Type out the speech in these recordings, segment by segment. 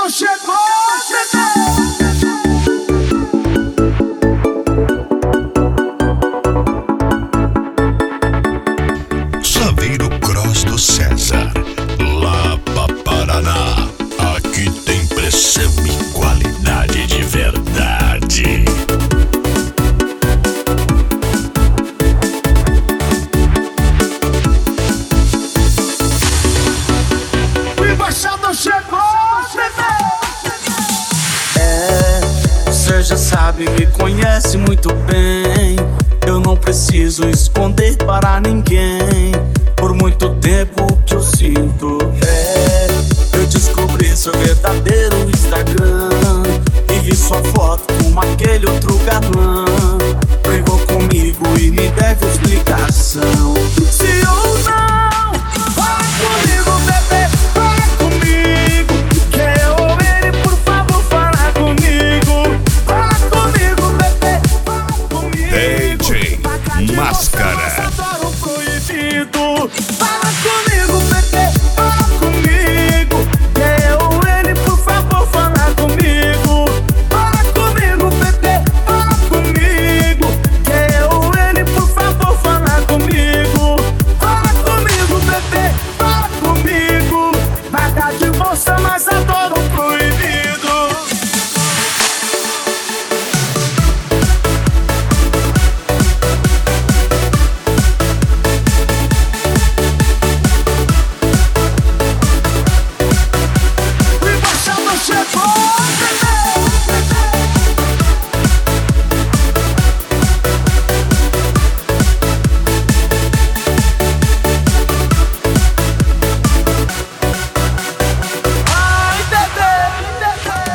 Embaixador chegou, Saveiro Cross do César, Lapa, Paraná. Aqui tem pressão e qualidade de verdade. o embaixador chegou, Você já sabe, me conhece muito bem. Eu não preciso esconder para ninguém. Por muito tempo que eu sinto, eu descobri seu verdadeiro Instagram e vi sua foto com aquele outro galã. Brigou comigo e me deve explicação. Se ou não, fala comigo, bebê, fala comigo. Que eu ou ele, por favor, fala comigo. Fala comigo, bebê, fala comigo. DJ Máscara. Adoro proibido. Fala comigo, bebê, fala comigo. Que eu ou ele, por favor, fala comigo. Fala comigo, bebê, fala comigo. Que eu ou ele, por favor, fala comigo. Fala comigo, bebê, fala comigo. Nada de moça, mas adoro proibido. o embaixador chegou, Ai, bebê,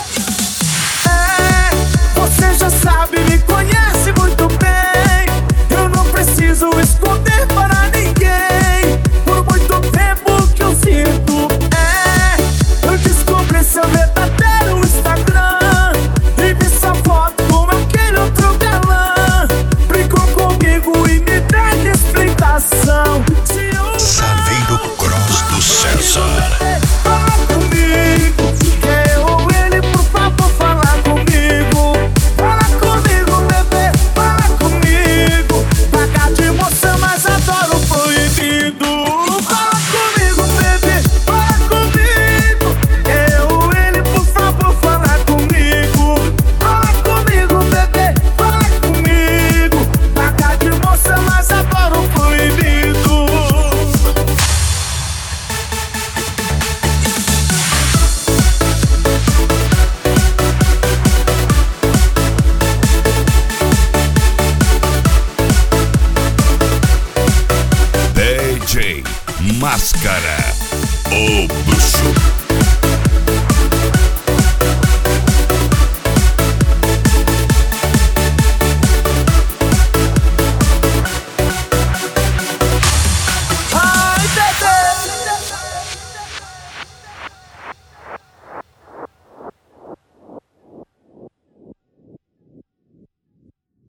você já sabe, me conhece muito bem. Eu não preciso esconder para ninguém. Por muito tempo que eu sinto, eu descobri seu verdadeiro Instagram e vi sua foto com aquele outro galã. Brigou comigo e me deu explicação. Se eu não Saveiro Cross do César. fala comigo, que eu ou ele, por favor, fala comigo. Fala comigo, bebê, fala comigo. Paga de moça, mas adoro proibido. Fala comigo, bebê, fala comigo. Que eu ou ele, por favor, fala comigo. Fala comigo, bebê, fala comigo. Paga de moça, mas adoro proibido. DJ Máscara, o bruxo.